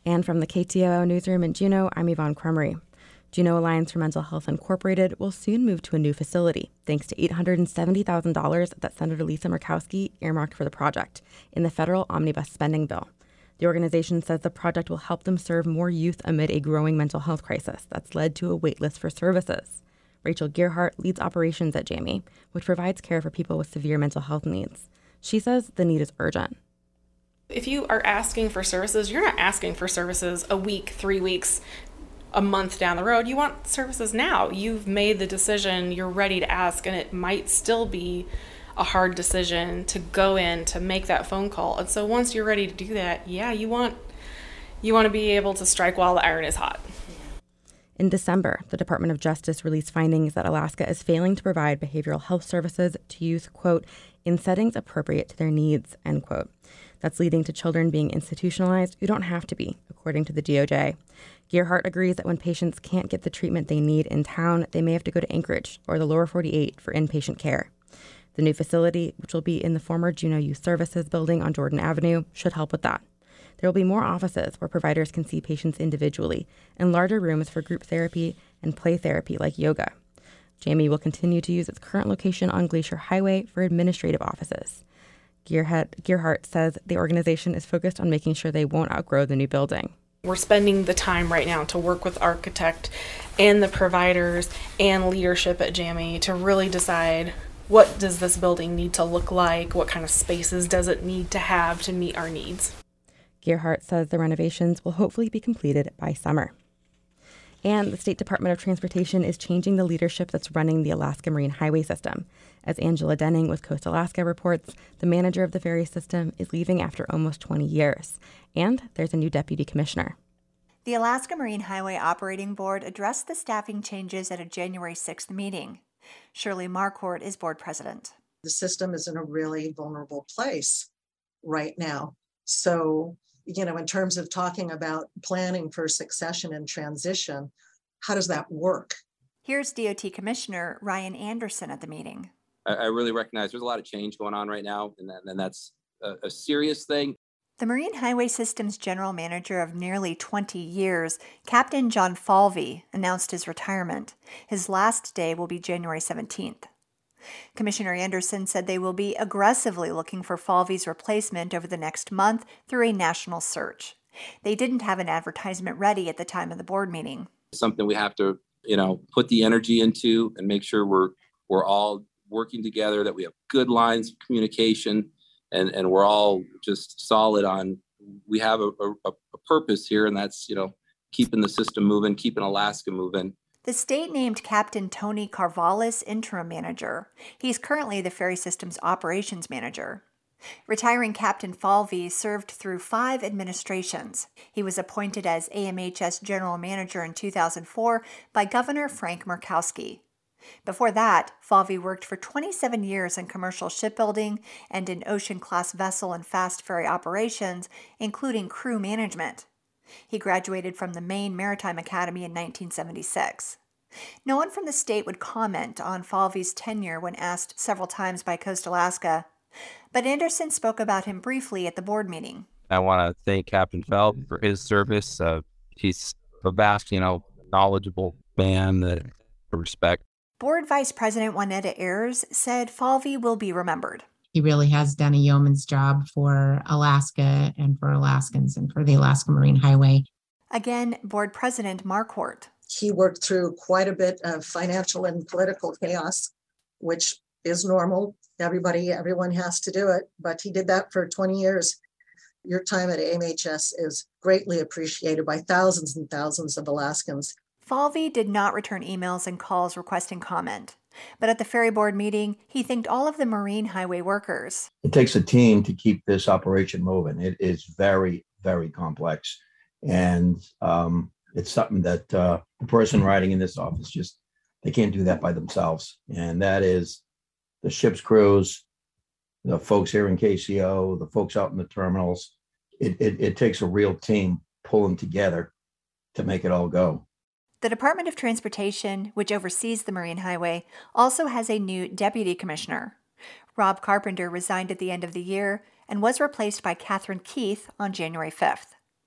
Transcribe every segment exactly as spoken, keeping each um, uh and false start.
And from the K T O O newsroom in Juneau, I'm Yvonne Crumry. Juneau Alliance for Mental Health Incorporated will soon move to a new facility, thanks to eight hundred seventy thousand dollars that Senator Lisa Murkowski earmarked for the project in the federal omnibus spending bill. The organization says the project will help them serve more youth amid a growing mental health crisis that's led to a wait list for services. Rachel Gearhart leads operations at J A M I, which provides care for people with severe mental health needs. She says the need is urgent. If you are asking for services, you're not asking for services a week, three weeks, a month down the road. You want services now. You've made the decision, you're ready to ask, and it might still be a hard decision to go in to make that phone call. And so once you're ready to do that, yeah, you want you want to be able to strike while the iron is hot. In December, the Department of Justice released findings that Alaska is failing to provide behavioral health services to youth, quote, in settings appropriate to their needs, end quote. That's leading to children being institutionalized who don't have to be, according to the D O J. Gearhart agrees that when patients can't get the treatment they need in town, they may have to go to Anchorage or the lower forty-eight for inpatient care. The new facility, which will be in the former Juneau Youth Services building on Jordan Avenue, should help with that. There will be more offices where providers can see patients individually and larger rooms for group therapy and play therapy like yoga. J A M I will continue to use its current location on Glacier Highway for administrative offices. Gearhead, Gearhart says the organization is focused on making sure they won't outgrow the new building. We're spending the time right now to work with architect and the providers and leadership at J A M I to really decide what does this building need to look like, what kind of spaces does it need to have to meet our needs. Gearhart says the renovations will hopefully be completed by summer. And the State Department of Transportation is changing the leadership that's running the Alaska Marine Highway System. As Angela Denning with Coast Alaska reports, the manager of the ferry system is leaving after almost twenty years. And there's a new deputy commissioner. The Alaska Marine Highway Operating Board addressed the staffing changes at a January sixth meeting. Shirley Marquardt is board president. The system is in a really vulnerable place right now. So, you know, in terms of talking about planning for succession and transition, how does that work? Here's D O T Commissioner Ryan Anderson at the meeting. I, I really recognize there's a lot of change going on right now, and, that, and that's a, a serious thing. The Marine Highway System's general manager of nearly twenty years, Captain John Falvey, announced his retirement. His last day will be January seventeenth. Commissioner Anderson said they will be aggressively looking for Falvey's replacement over the next month through a national search. They didn't have an advertisement ready at the time of the board meeting. Something we have to, you know, put the energy into and make sure we're we're all working together, that we have good lines of communication, and, and we're all just solid on, we have a, a, a purpose here, and that's, you know, keeping the system moving, keeping Alaska moving. The state named Captain Tony Carvallis interim manager. He's currently the ferry system's operations manager. Retiring Captain Falvey served through five administrations. He was appointed as A M H S general manager in two thousand four by Governor Frank Murkowski. Before that, Falvey worked for twenty-seven years in commercial shipbuilding and in ocean-class vessel and fast ferry operations, including crew management. He graduated from the Maine Maritime Academy in nineteen seventy-six. No one from the state would comment on Falvey's tenure when asked several times by Coast Alaska, but Anderson spoke about him briefly at the board meeting. I want to thank Captain Falvey for his service. Uh, he's a vast, you know, knowledgeable man that I respect. Board Vice President Juanetta Ayers said Falvey will be remembered. He really has done a yeoman's job for Alaska and for Alaskans and for the Alaska Marine Highway. Again, Board President Marquardt. He worked through quite a bit of financial and political chaos, which is normal. Everybody, everyone has to do it, but he did that for twenty years. Your time at A M H S is greatly appreciated by thousands and thousands of Alaskans. Falvey did not return emails and calls requesting comment. But at the ferry board meeting, he thanked all of the Marine Highway workers. It takes a team to keep this operation moving. It is very, very complex. And um, it's something that uh, the person riding in this office just, they can't do that by themselves. And that is the ship's crews, the folks here in K C O, the folks out in the terminals. It, it, it takes a real team pulling together to make it all go. The Department of Transportation, which oversees the Marine Highway, also has a new deputy commissioner. Rob Carpenter resigned at the end of the year and was replaced by Catherine Keith on January fifth.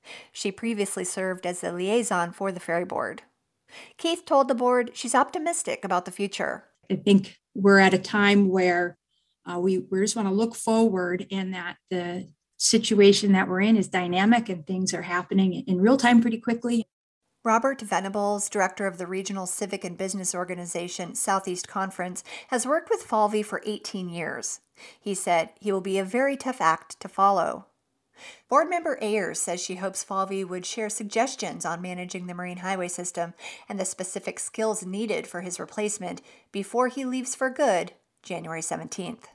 She previously served as the liaison for the ferry board. Keith told the board she's optimistic about the future. I think we're at a time where uh, we, we just want to look forward, and that the situation that we're in is dynamic and things are happening in real time pretty quickly. Robert Venables, director of the regional civic and business organization Southeast Conference, has worked with Falvey for eighteen years. He said he will be a very tough act to follow. Board member Ayers says she hopes Falvey would share suggestions on managing the Marine Highway system and the specific skills needed for his replacement before he leaves for good January seventeenth.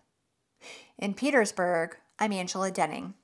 In Petersburg, I'm Angela Denning.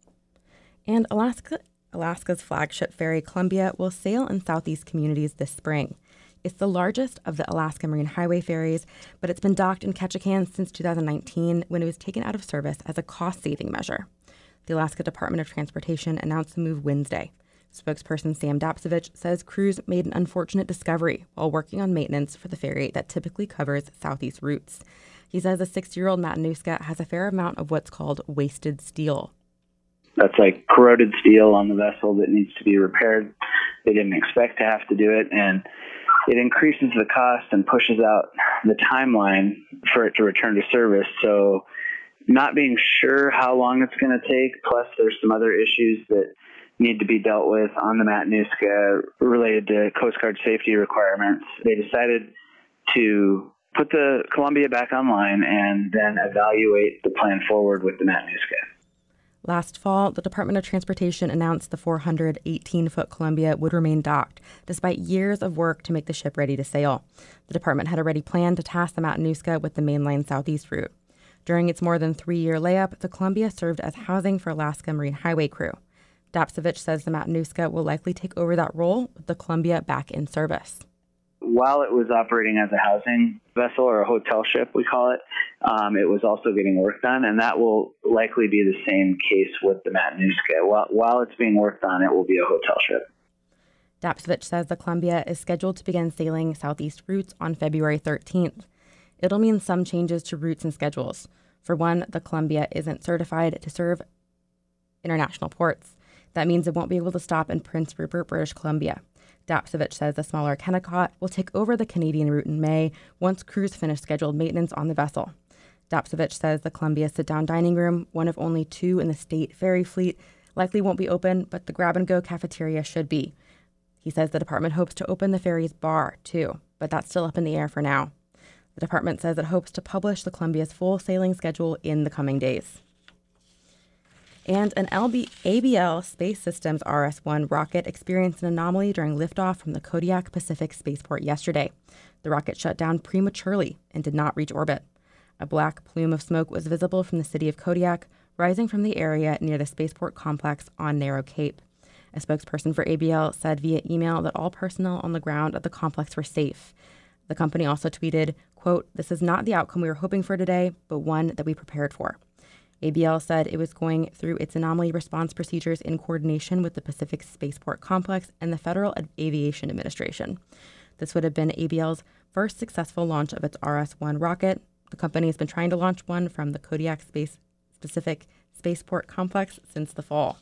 And Alaska, Alaska's flagship ferry, Columbia, will sail in southeast communities this spring. It's the largest of the Alaska Marine Highway ferries, but it's been docked in Ketchikan since two thousand nineteen, when it was taken out of service as a cost-saving measure. The Alaska Department of Transportation announced the move Wednesday. Spokesperson Sam Dapsevich says crews made an unfortunate discovery while working on maintenance for the ferry that typically covers southeast routes. He says the six-year-old Matanuska has a fair amount of what's called wasted steel. That's like corroded steel on the vessel that needs to be repaired. They didn't expect to have to do it, and it increases the cost and pushes out the timeline for it to return to service. So not being sure how long it's going to take, plus there's some other issues that need to be dealt with on the Matanuska related to Coast Guard safety requirements. They decided to put the Columbia back online and then evaluate the plan forward with the Matanuska. Last fall, the Department of Transportation announced the four hundred eighteen foot Columbia would remain docked, despite years of work to make the ship ready to sail. The department had already planned to task the Matanuska with the mainline southeast route. During its more than three-year layup, the Columbia served as housing for Alaska Marine Highway crew. Dapsevich says the Matanuska will likely take over that role with the Columbia back in service. While it was operating as a housing vessel, or a hotel ship, we call it, um, it was also getting work done, and that will likely be the same case with the Matanuska. While, while it's being worked on, it will be a hotel ship. Dapsevich says the Columbia is scheduled to begin sailing southeast routes on February thirteenth. It'll mean some changes to routes and schedules. For one, the Columbia isn't certified to serve international ports. That means it won't be able to stop in Prince Rupert, British Columbia. Dapsevich says the smaller Kennecott will take over the Canadian route in May once crews finish scheduled maintenance on the vessel. Dapsevich says the Columbia sit-down dining room, one of only two in the state ferry fleet, likely won't be open, but the grab-and-go cafeteria should be. He says the department hopes to open the ferry's bar, too, but that's still up in the air for now. The department says it hopes to publish the Columbia's full sailing schedule in the coming days. And an L B, A B L Space Systems R S one rocket experienced an anomaly during liftoff from the Kodiak Pacific Spaceport yesterday. The rocket shut down prematurely and did not reach orbit. A black plume of smoke was visible from the city of Kodiak, rising from the area near the spaceport complex on Narrow Cape. A spokesperson for A B L said via email that all personnel on the ground at the complex were safe. The company also tweeted, quote, "This is not the outcome we were hoping for today, but one that we prepared for." A B L said it was going through its anomaly response procedures in coordination with the Pacific Spaceport Complex and the Federal Aviation Administration. This would have been A B L's first successful launch of its R S one rocket. The company has been trying to launch one from the Kodiak Space Pacific Spaceport Complex since the fall.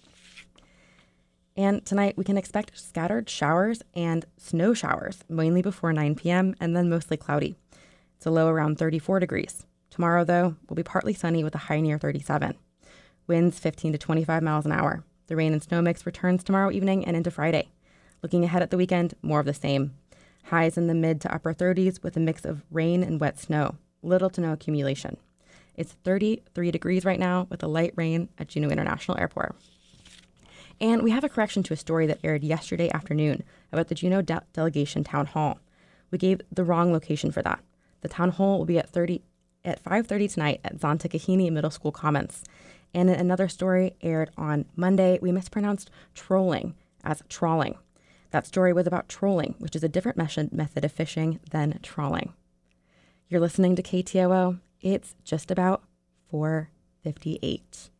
And tonight we can expect scattered showers and snow showers, mainly before nine p.m. and then mostly cloudy. It's a low around thirty-four degrees. Tomorrow, though, will be partly sunny with a high near thirty-seven. Winds fifteen to twenty-five miles an hour. The rain and snow mix returns tomorrow evening and into Friday. Looking ahead at the weekend, more of the same. Highs in the mid to upper thirties with a mix of rain and wet snow. Little to no accumulation. It's thirty-three degrees right now with a light rain at Juneau International Airport. And we have a correction to a story that aired yesterday afternoon about the Juneau de- Delegation Town Hall. We gave the wrong location for that. The town hall will be at thirty at five thirty tonight at Zonta Middle School Commons. And in another story aired on Monday, we mispronounced trolling as trawling. That story was about trolling, which is a different method of fishing than trawling. You're listening to K T O O. It's just about four fifty-eight.